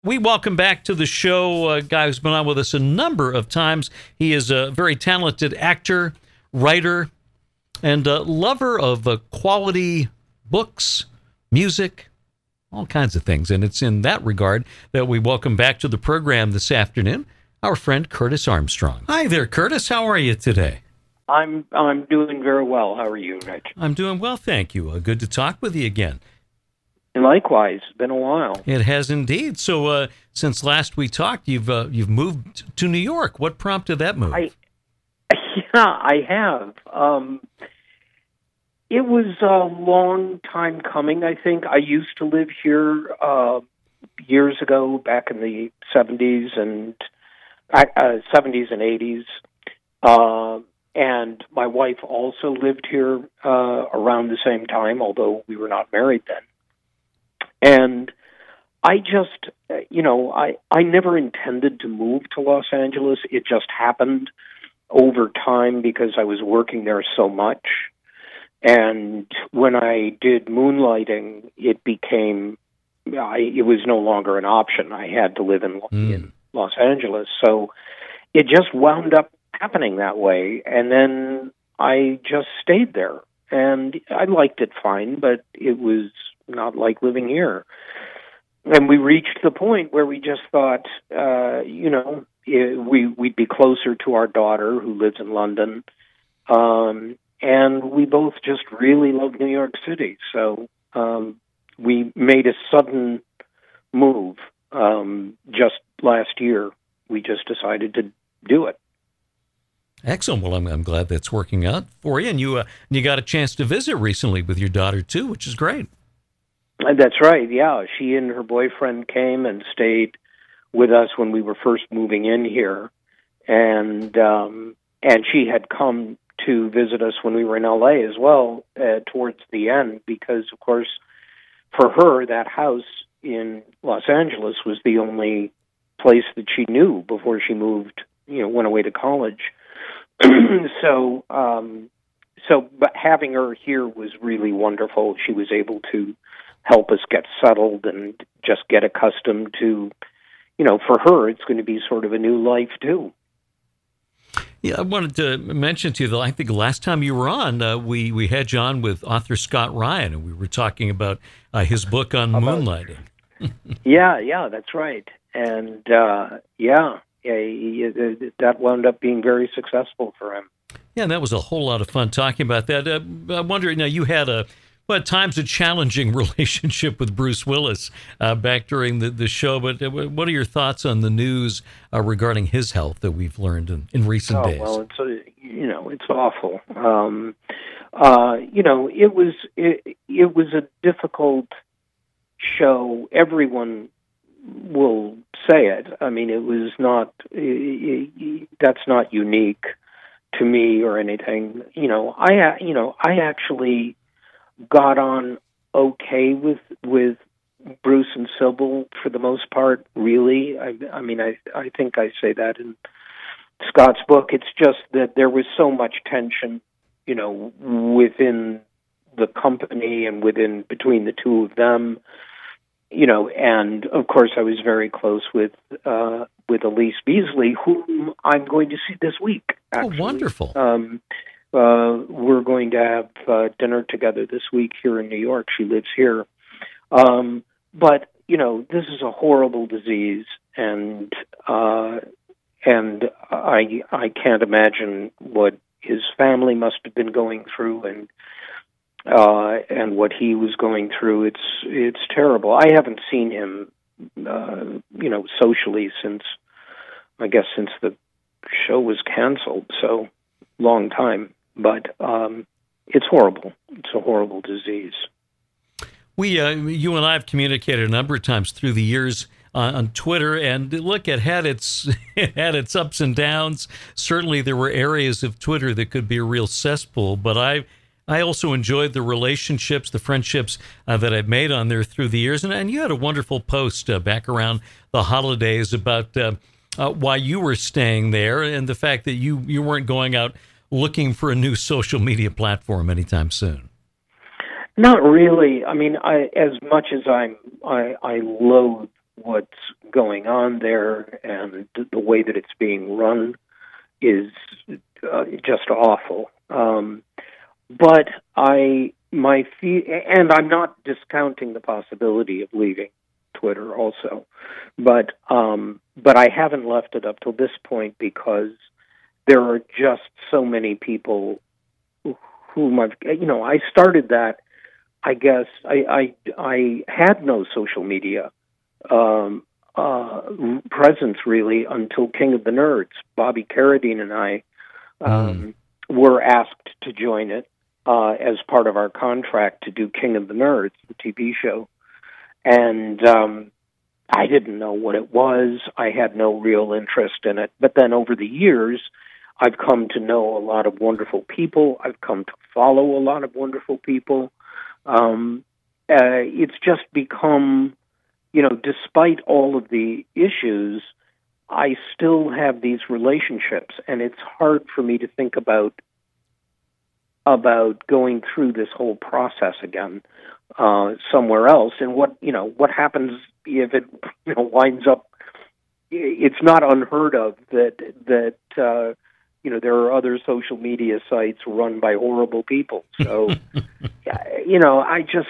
We welcome back to the show a guy who's been on with us a number of times. He is a very talented actor, writer, and a lover of quality books, music, all kinds of things. And it's in that regard that we welcome back to the program this afternoon our friend Curtis Armstrong. Hi there, Curtis. How are you today? I'm doing very well. How are you, Rich? I'm doing well, thank you. Good to talk with you again. And likewise, it's been a while. It has indeed. So since last we talked, you've moved to New York. What prompted that move? I have. It was a long time coming, I think. I used to live here years ago, back in the 70s and 80s. And my wife also lived here around the same time, although we were not married then. And I just, I never intended to move to Los Angeles. It just happened over time because I was working there so much. And when I did moonlighting, it became, it was no longer an option. I had to live in Los Angeles. So it just wound up happening that way. And then I just stayed there. And I liked it fine, but it was not like living here. And we reached the point where we just thought, we'd be closer to our daughter who lives in London. And we both just really love New York City. So we made a sudden move just last year. We just decided to do it. Excellent. Well, I'm glad that's working out for you. And you got a chance to visit recently with your daughter, too, which is great. That's right, yeah. She and her boyfriend came and stayed with us when we were first moving in here. And she had come to visit us when we were in L.A. as well towards the end because, of course, for her, that house in Los Angeles was the only place that she knew before she moved, went away to college. But having her here was really wonderful. She was able to help us get settled and just get accustomed to, for her, it's going to be sort of a new life too. Yeah, I wanted to mention to you that I think the last time you were on, we had you on with author Scott Ryan, and we were talking about his book on moonlighting. Yeah, that's right. And that wound up being very successful for him. Yeah, and that was a whole lot of fun talking about that. I wonder, you had at times a challenging relationship with Bruce Willis back during the show, but what are your thoughts on the news regarding his health that we've learned in recent days? Well, it's awful. It was a difficult show. Everyone will say it. I mean, it was not. That's not unique to me or anything. I actually got on okay with Bruce and Sybil for the most part, really. I mean, I think I say that in Scott's book. It's just that there was so much tension, within the company and between the two of them, and of course I was very close with Elise Beasley, whom I'm going to see this week, actually. Oh, wonderful. We're going to have dinner together this week here in New York. She lives here. But, this is a horrible disease, and I can't imagine what his family must have been going through and what he was going through. It's terrible. I haven't seen him, socially since the show was canceled, so long time. But it's horrible. It's a horrible disease. You and I have communicated a number of times through the years on Twitter, and look, it had its ups and downs. Certainly, there were areas of Twitter that could be a real cesspool, but I also enjoyed the relationships, the friendships that I've made on there through the years. And you had a wonderful post back around the holidays about why you were staying there and the fact that you weren't going out looking for a new social media platform anytime soon. Not really. I mean, as much as I loathe what's going on there, and the way that it's being run is just awful. But and I'm not discounting the possibility of leaving Twitter also, but I haven't left it up till this point because there are just so many people whom I started that. I guess I had no social media presence really until King of the Nerds. Bobby Carradine and I were asked to join it as part of our contract to do King of the Nerds, the TV show. And I didn't know what it was. I had no real interest in it. But then over the years, I've come to know a lot of wonderful people. I've come to follow a lot of wonderful people. It's just become, despite all of the issues, I still have these relationships, and it's hard for me to think about going through this whole process again somewhere else. And what happens if it winds up? It's not unheard of that there are other social media sites run by horrible people. So I just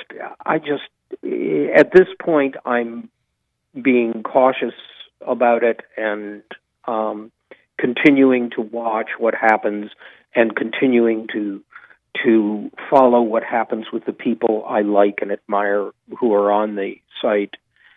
at this point I'm being cautious about it and continuing to watch what happens and continuing to follow what happens with the people I like and admire who are on the site.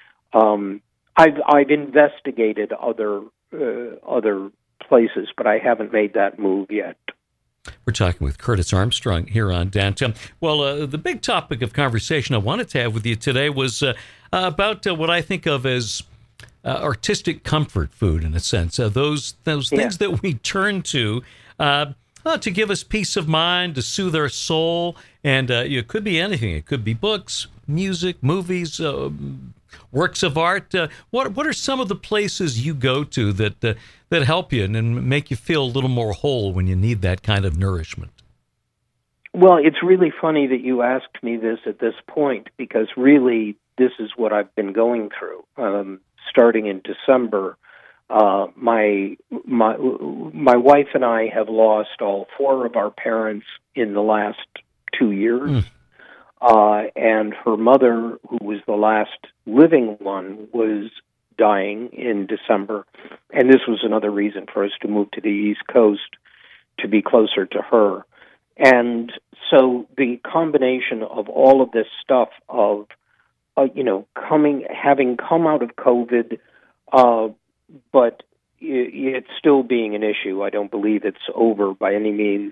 I've investigated other places, but I haven't made that move yet. We're talking with Curtis Armstrong here on Downtown. Well, the big topic of conversation I wanted to have with you today was about what I think of as artistic comfort food, in a sense. Those things that we turn to give us peace of mind, to soothe our soul, and it could be anything. It could be books, music, movies, works of art. What are some of the places you go to that help you and make you feel a little more whole when you need that kind of nourishment? Well, it's really funny that you asked me this at this point, because really this is what I've been going through. Starting in December, my wife and I have lost all four of our parents in the last 2 years. And her mother, who was the last living one, was dying in December. And this was another reason for us to move to the East Coast to be closer to her. And so the combination of all of this stuff of, having come out of COVID, but it's still being an issue. I don't believe it's over by any means.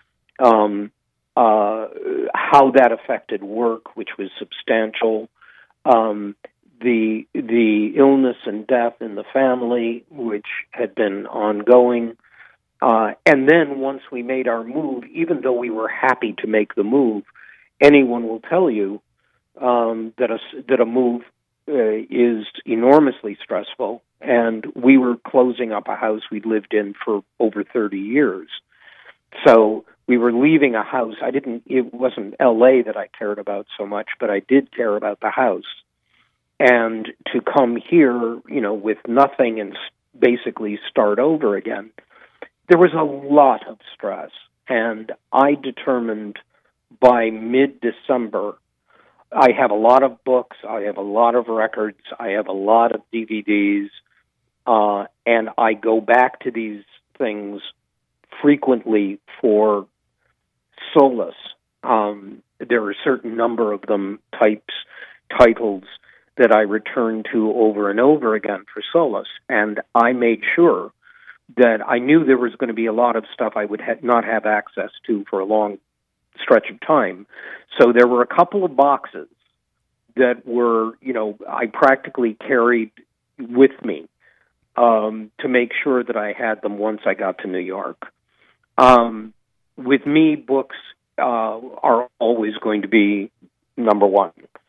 How that affected work, which was substantial, the illness and death in the family, which had been ongoing, and then once we made our move, even though we were happy to make the move, anyone will tell you that a move is enormously stressful, and we were closing up a house we'd lived in for over 30 years. So we were leaving a house. It wasn't LA that I cared about so much, but I did care about the house. And to come here, with nothing and basically start over again, there was a lot of stress. And I determined by mid-December, I have a lot of books, I have a lot of records, I have a lot of DVDs, and I go back to these things frequently for solace. There are a certain number of them, titles that I return to over and over again for solace. And I made sure that I knew there was going to be a lot of stuff I would not have access to for a long stretch of time. So there were a couple of boxes that were, I practically carried with me to make sure that I had them once I got to New York. With me, books are always going to be number one.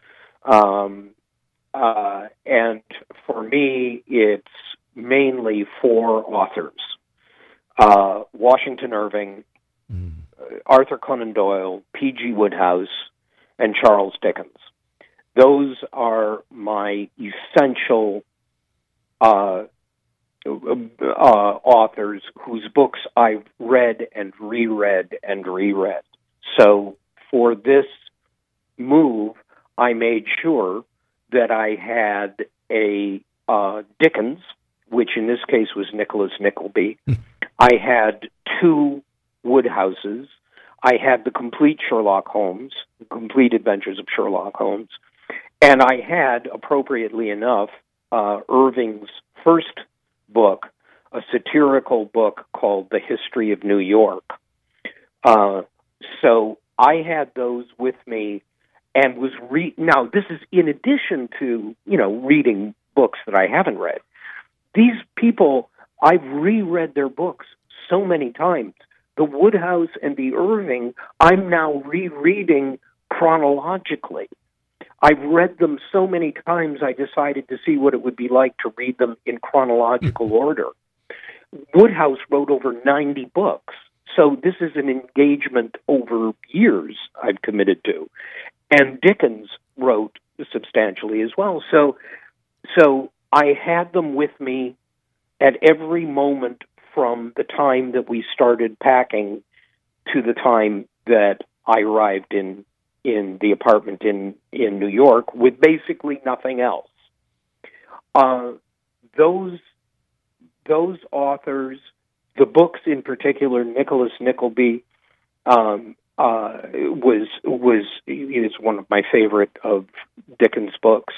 And for me, it's mainly four authors: Washington Irving, Arthur Conan Doyle, P.G. Wodehouse, and Charles Dickens. those are my essential authors whose books I've read and reread and reread. So for this move, I made sure that I had a Dickens, which in this case was Nicholas Nickleby. I had 2 Woodhouses. I had the complete Sherlock Holmes, the complete Adventures of Sherlock Holmes. And I had, appropriately enough, Irving's first book, a satirical book called The History of New York. So I had those with me and was now this is in addition to, reading books that I haven't read. These people, I've reread their books so many times. The Woodhouse and the Irving, I'm now rereading chronologically. I've read them so many times, I decided to see what it would be like to read them in chronological order. Woodhouse wrote over 90 books, so this is an engagement over years I've committed to. And Dickens wrote substantially as well. So I had them with me at every moment from the time that we started packing to the time that I arrived in the apartment in New York with basically nothing else. Those authors, the books in particular, Nicholas Nickleby is one of my favorite of Dickens' books.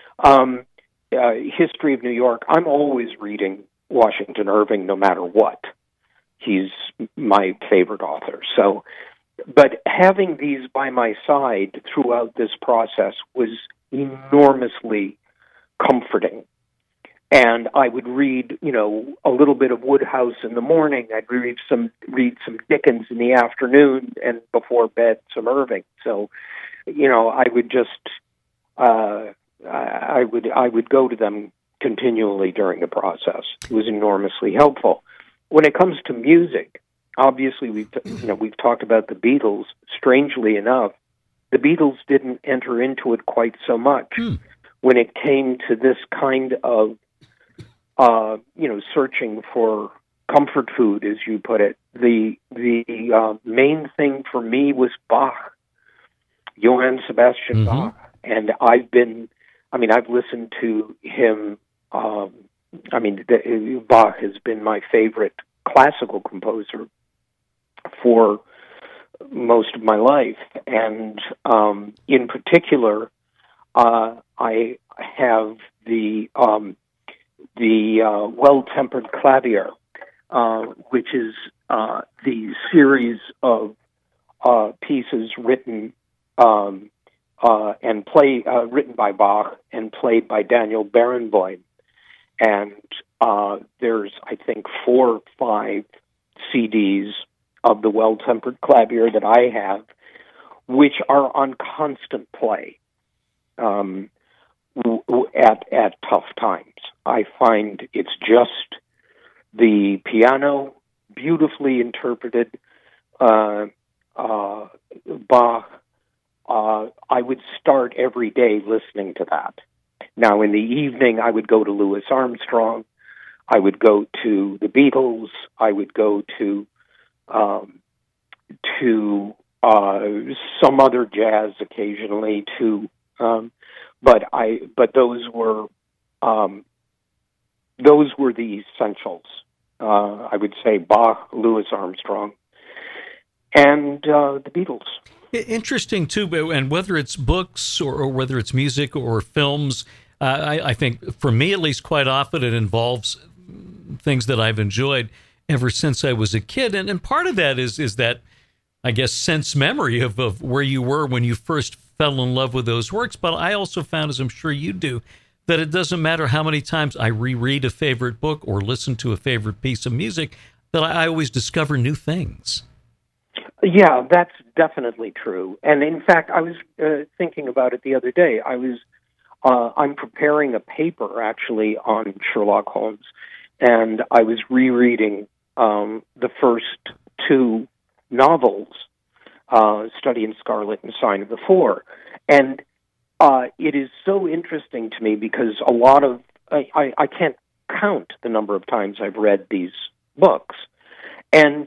History of New York, I'm always reading Washington Irving no matter what. He's my favorite author. So, but having these by my side throughout this process was enormously comforting. And I would read, a little bit of Woodhouse in the morning. I'd read some Dickens in the afternoon, and before bed, some Irving. So, I would just, I would go to them continually during the process. It was enormously helpful. When it comes to music, obviously we've talked about the Beatles. Strangely enough, the Beatles didn't enter into it quite so much. When it came to this kind of searching for comfort food, as you put it, the main thing for me was Bach, Johann Sebastian Bach, and I've listened to him. Bach has been my favorite classical composer for most of my life, and in particular, I have the Well-Tempered Clavier, which is the series of pieces written and written by Bach and played by Daniel Barenboim. And there's, I think, 4 or 5 CDs of the Well-Tempered Clavier that I have, which are on constant play at tough times. I find it's just the piano, beautifully interpreted Bach. I would start every day listening to that. Now, in the evening, I would go to Louis Armstrong. I would go to the Beatles. I would go to some other jazz occasionally too. But those were the essentials. I would say Bach, Louis Armstrong, and the Beatles. Interesting too, and whether it's books or whether it's music or films, I think for me at least, quite often it involves things that I've enjoyed ever since I was a kid, and part of that is that, I guess, sense memory of where you were when you first fell in love with those works. But I also found, as I'm sure you do, that it doesn't matter how many times I reread a favorite book or listen to a favorite piece of music, that I always discover new things. Yeah, that's definitely true. And in fact, I was thinking about it the other day. I'm preparing a paper actually on Sherlock Holmes, and I was rereading the first 2 novels, Study in Scarlet and Sign of the Four. And it is so interesting to me because a lot of I can't count the number of times I've read these books, and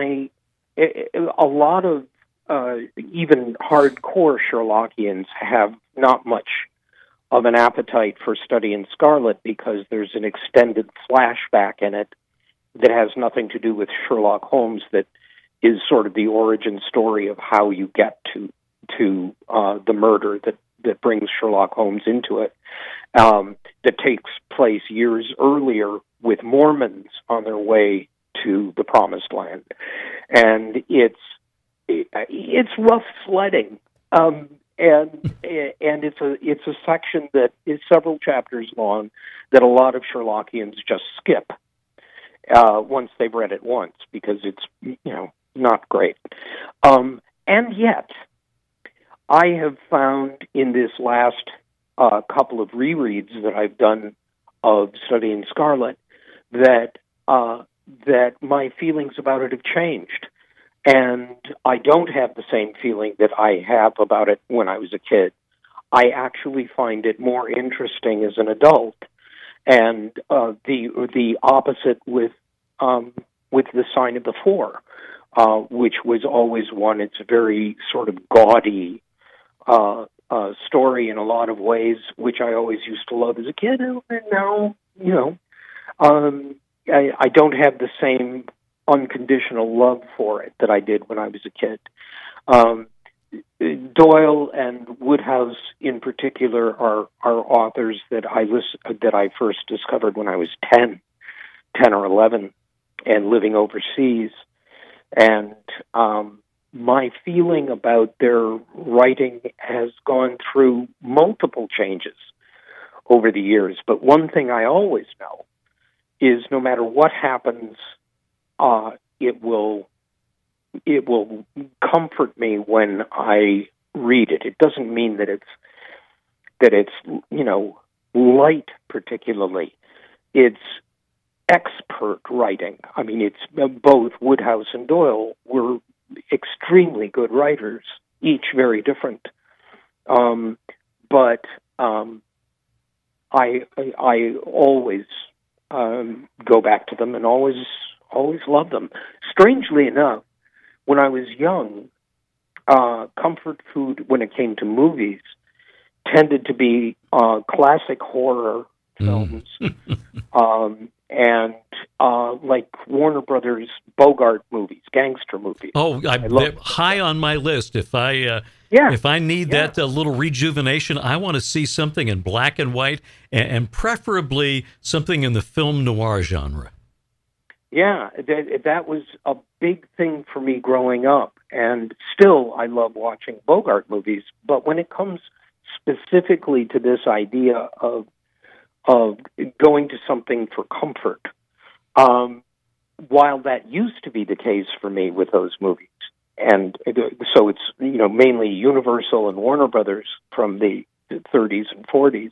a lot of even hardcore Sherlockians have not much of an appetite for studying Scarlet because there's an extended flashback in it that has nothing to do with Sherlock Holmes, that is sort of the origin story of how you get to the murder that brings Sherlock Holmes into it, that takes place years earlier with Mormons on their way to the Promised Land. And it's rough sledding. And it's a section that is several chapters long that a lot of Sherlockians just skip once they've read it once, because it's not great. And yet, I have found in this last couple of rereads that I've done of studying Scarlet that my feelings about it have changed. And I don't have the same feeling that I have about it when I was a kid. I actually find it more interesting as an adult. And the opposite with The Sign of the Four, which was always one. It's a very sort of gaudy story in a lot of ways, which I always used to love as a kid. And now, I don't have the same unconditional love for it that I did when I was a kid. Doyle and Woodhouse, in particular, are authors that I first discovered when I was 10 or 11, and living overseas. And my feeling about their writing has gone through multiple changes over the years. But one thing I always know is no matter what happens, it will comfort me when I read it. It doesn't mean that it's light particularly. It's expert writing. I mean, it's both Woodhouse and Doyle were extremely good writers, each very different. But I always go back to them and always love them. Strangely enough, when I was young, comfort food when it came to movies tended to be classic horror films, and like Warner Brothers Bogart movies, gangster movies. Oh, they're high on my list. If I need that little rejuvenation, I want to see something in black and white, and preferably something in the film noir genre. Yeah, that was a big thing for me growing up, and still I love watching Bogart movies. But when it comes specifically to this idea of going to something for comfort, while that used to be the case for me with those movies, and so it's mainly Universal and Warner Brothers from the 30s and 40s,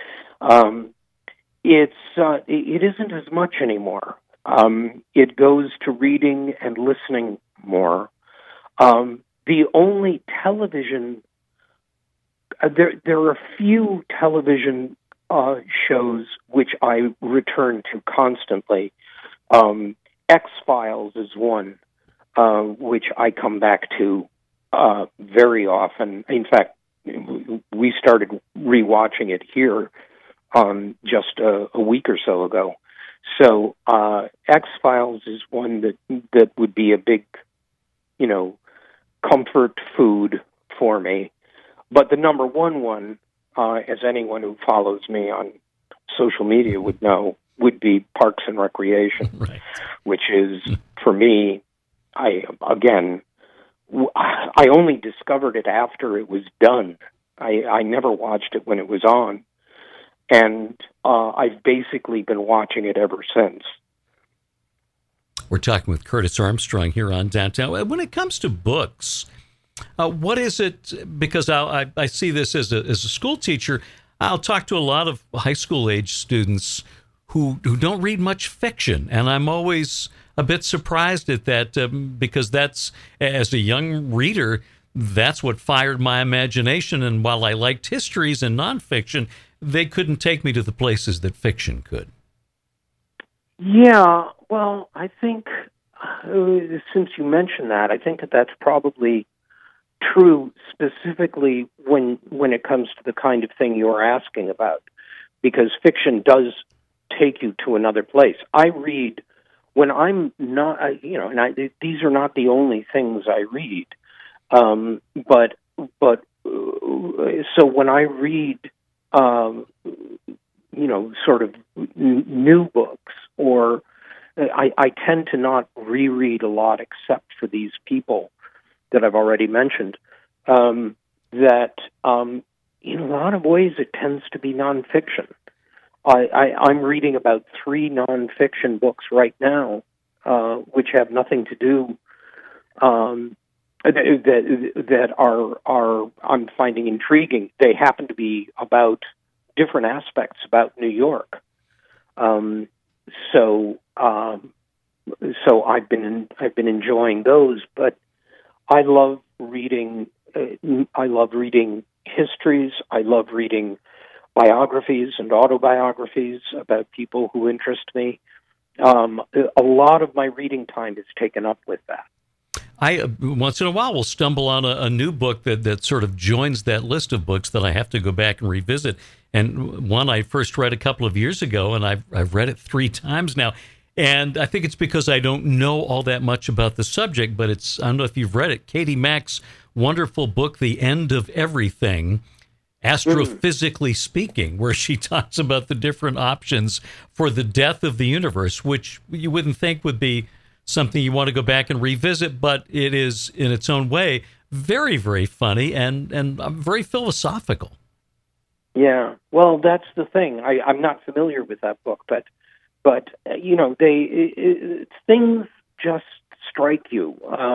it isn't as much anymore. It goes to reading and listening more. The only television, there are a few television shows which I return to constantly. X-Files is one, which I come back to very often. In fact, we started rewatching it here just a week or so ago. So X-Files is one that would be a big, comfort food for me. But the number one, as anyone who follows me on social media would know, would be Parks and Recreation, right, which is, for me, I only discovered it after it was done. I never watched it when it was on. And I've basically been watching it ever since. We're talking with Curtis Armstrong here on Downtown. When it comes to books, what is it? Because I see this as a school teacher. I'll talk to a lot of high school age students who don't read much fiction, and I'm always a bit surprised at that because that's, as a young reader, that's what fired my imagination. And while I liked histories and nonfiction, they couldn't take me to the places that fiction could. Yeah, well, I think since you mentioned that, I think that that's probably true specifically when it comes to the kind of thing you're asking about, because fiction does take you to another place. I read when I'm not, these are not the only things I read, but so when I read, sort of new books, or I tend to not reread a lot except for these people that I've already mentioned, that in a lot of ways it tends to be nonfiction. I'm reading about 3 nonfiction books right now, which have nothing to do that are I'm finding intriguing. They happen to be about different aspects about New York. So I've been enjoying those, but I love reading. I love reading histories. I love reading biographies and autobiographies about people who interest me. A lot of my reading time is taken up with that. I once in a while will stumble on a new book that sort of joins that list of books that I have to go back and revisit. And one I first read a couple of years ago, and I've read it 3 times now. And I think it's because I don't know all that much about the subject, but I don't know if you've read it, Katie Mack's wonderful book, The End of Everything, Astrophysically Speaking, where she talks about the different options for the death of the universe, which you wouldn't think would be something you want to go back and revisit, but it is, in its own way, very, very funny and very philosophical. Yeah, well, that's the thing. I'm not familiar with that book, but things just strike you.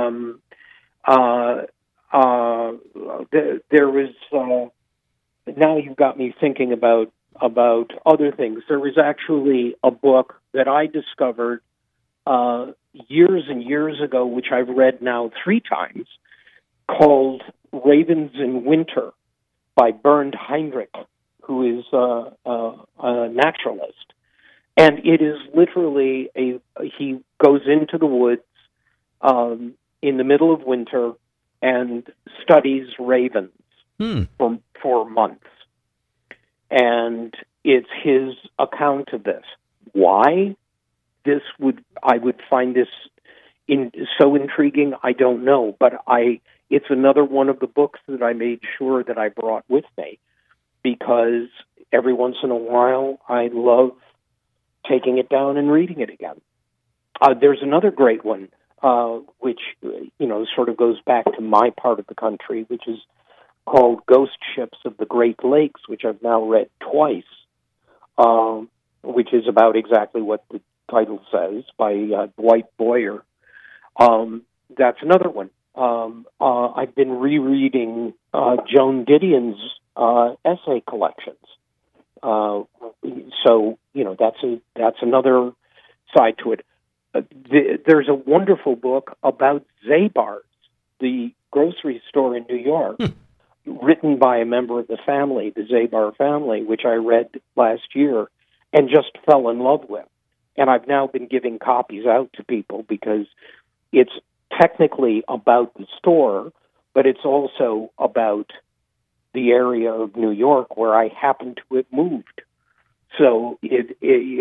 There was now you've got me thinking about other things. There was actually a book that I discovered years and years ago, which I've read now 3 times, called Ravens in Winter by Bernd Heinrich, who is a naturalist. And it is literally he goes into the woods in the middle of winter and studies ravens for months. And it's his account of this. Why I would find this so intriguing, I don't know. But it's another one of the books that I made sure that I brought with me, because every once in a while I love taking it down and reading it again. There's another great one, which sort of goes back to my part of the country, which is called Ghost Ships of the Great Lakes, which I've now read twice, which is about exactly what the title says, by Dwight Boyer. That's another one. I've been rereading Joan Didion's essay collections. So that's another side to it. There's a wonderful book about Zabar's, the grocery store in New York, written by a member of the family, the Zabar family, which I read last year and just fell in love with. And I've now been giving copies out to people because it's technically about the store, but it's also about the area of New York where I happen to have moved. So it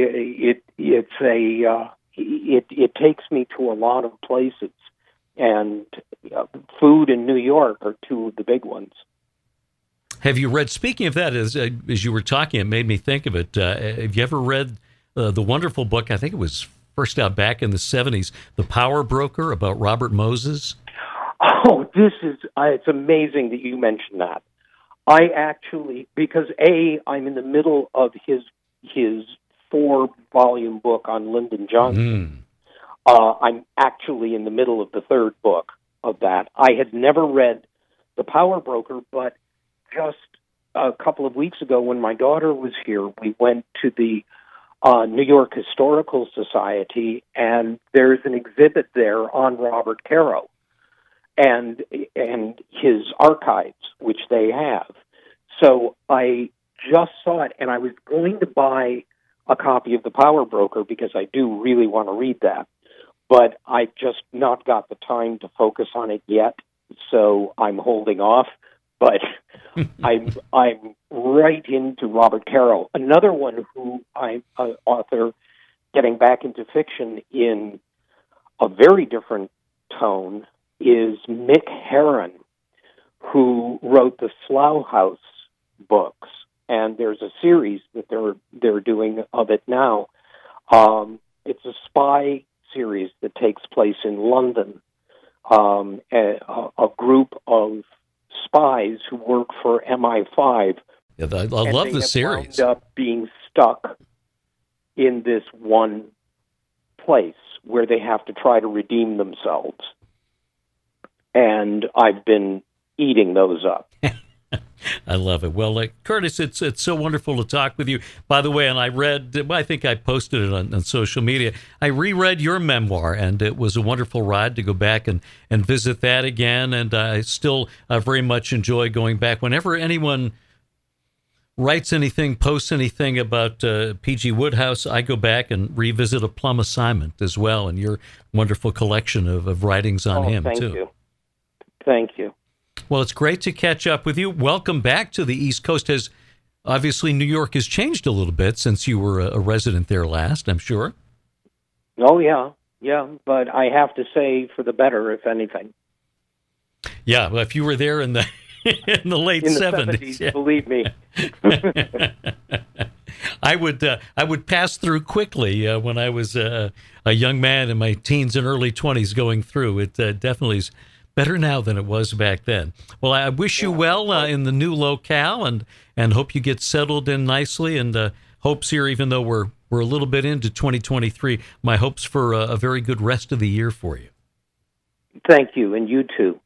takes me to a lot of places, and food in New York are 2 of the big ones. Have you read, speaking of that, as you were talking, it made me think of it. Have you ever read the wonderful book, I think it was first out back in the 70s, The Power Broker, about Robert Moses? Oh, it's amazing that you mentioned that. I actually, because I'm in the middle of his 4-volume book on Lyndon Johnson. I'm actually in the middle of the 3rd book of that. I had never read The Power Broker, but just a couple of weeks ago when my daughter was here, we went to the New York Historical Society, and there's an exhibit there on Robert Caro. and his archives, which they have. So I just saw it, and I was going to buy a copy of The Power Broker because I do really want to read that, but I've just not got the time to focus on it yet, so I'm holding off. But I'm right into Robert Caro, another one who I'm an author getting back into fiction in a very different tone is Mick Herron, who wrote the Slough House books, and there's a series that they're doing of it now. It's a spy series that takes place in London. A group of spies who work for MI5. Yeah, I love the series. Wound up being stuck in this one place where they have to try to redeem themselves. And I've been eating those up. I love it. Well, Curtis, it's so wonderful to talk with you. By the way, and I think I posted it on social media. I reread your memoir, and it was a wonderful ride to go back and visit that again. And I still very much enjoy going back. Whenever anyone writes anything, posts anything about P.G. Wodehouse, I go back and revisit A Plum Assignment as well, and your wonderful collection of writings on him, too. Thank you. Well, it's great to catch up with you. Welcome back to the East Coast. Obviously, New York has changed a little bit since you were a resident there last, I'm sure. Oh, yeah, but I have to say for the better, if anything. Yeah, well, if you were there in the in the late 70s, yeah. Believe me. I would pass through quickly when I was a young man in my teens and early 20s going through. It definitely is better now than it was back then. Well, I wish you well in the new locale, and hope you get settled in nicely. And hopes here, even though we're a little bit into 2023, my hopes for a very good rest of the year for you. Thank you, and you too.